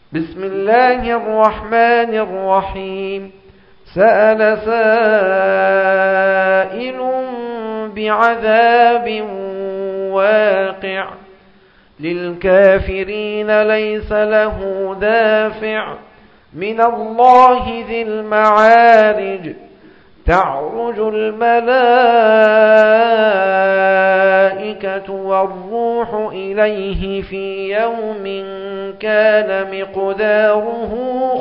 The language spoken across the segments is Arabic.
بسم الله الرحمن الرحيم. سأل سائل بعذاب واقع للكافرين ليس له دافع من الله ذي المعارج. تعرج الملائكة والروح إليه في يوم كان مقداره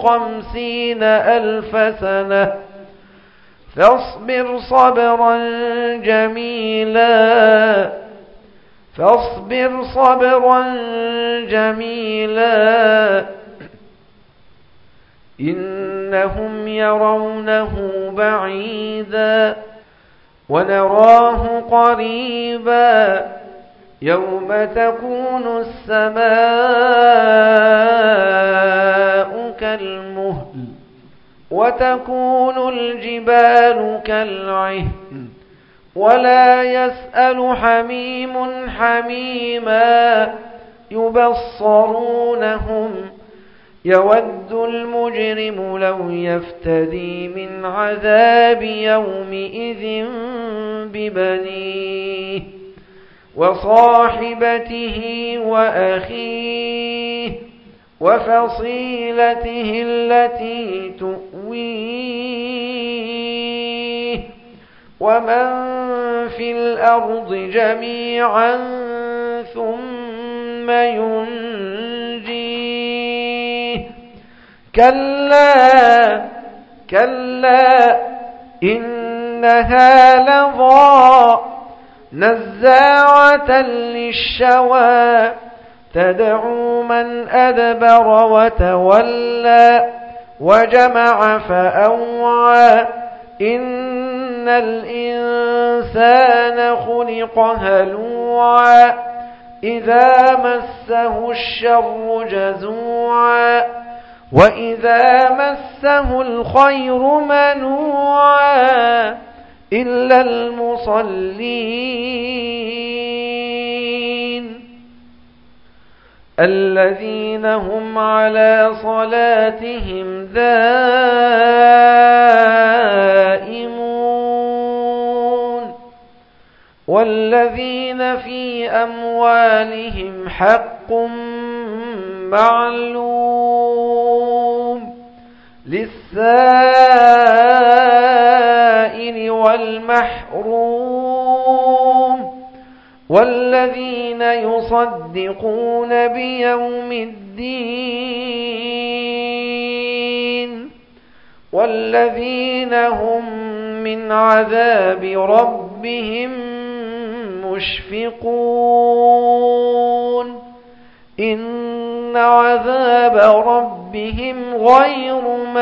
50,000 سنة فاصبر صبرا جميلا إنهم يرونه بعيدا ونراه قريبا يوم تكون السماء كالمهل وتكون الجبال كالعهن ولا يسأل حميم حميما يبصرونهم يود المجرم لو يفتدي من عذاب يومئذ ببنيه وصاحبته وأخيه وفصيلته التي تؤويه ومن في الأرض جميعا ثم ينجيه كلا إنها لظى نزاعة للشوى تدعو من أدبر وتولى وجمع فأوعى إن الإنسان خلق هلوعا إذا مسه الشر جزوعا وإذا مسه الخير منوعا إلا المصلين الذين هم على صلاتهم دائمون والذين في أموالهم حق معلوم للسائل والمحروم والذين يصدقون بيوم الدين والذين هم من عذاب ربهم مشفقون إن عذاب ربهم غير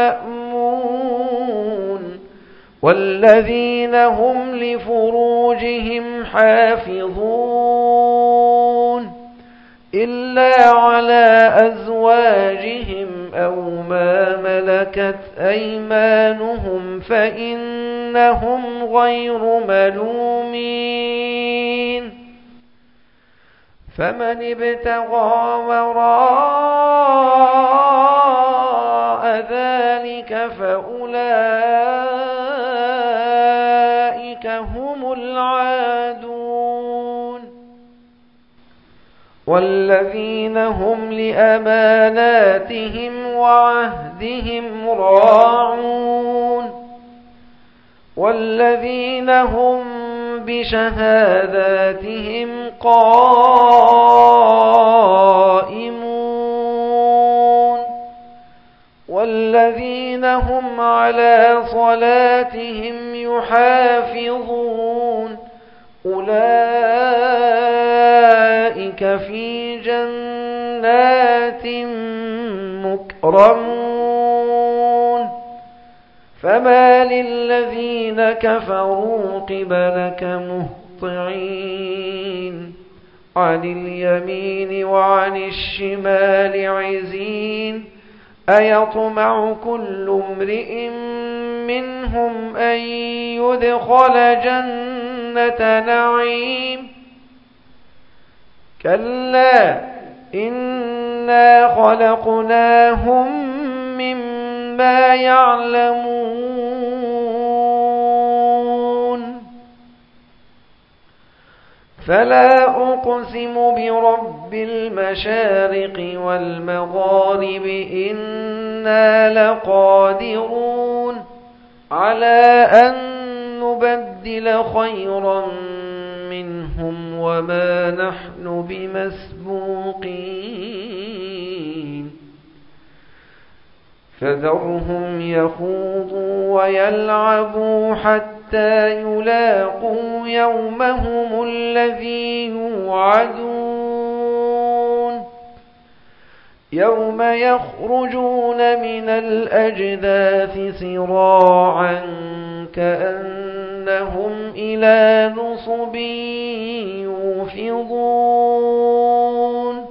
مأمون والذين هم لفروجهم حافظون إلا على أزواجهم أو ما ملكت أيمانهم فإنهم غير ملومين فمن ابتغى وراء ذلك فأولئك هم العادون والذين هم لأماناتهم وعهدهم راعون والذين هم بشهاداتهم قائمون والذين هم على صلاتهم يحافظون أولئك في جنات مكرمون فما للذين كفروا قبلك مهطعين عن اليمين وعن الشمال عزين أيطمع كل امرئ منهم أن يدخل جنة نعيم كلا إنا خلقناهم مما يعلمون فلا أقسم برب المشارق والمغارب إنا لقادرون على أن نبدل خيرا منهم وما نحن بمسبوقين فذرهم يخوضوا ويلعبوا حتى يلاقوا يومهم الذي يوعدون يوم يخرجون من الأجداث سراعا كأنهم إلى نصب يوفضون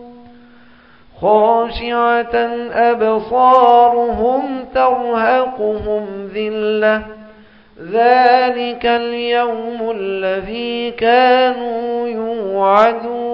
خاشعة أبصارهم ترهقهم ذلة ذلك اليوم الذي كانوا يوعدون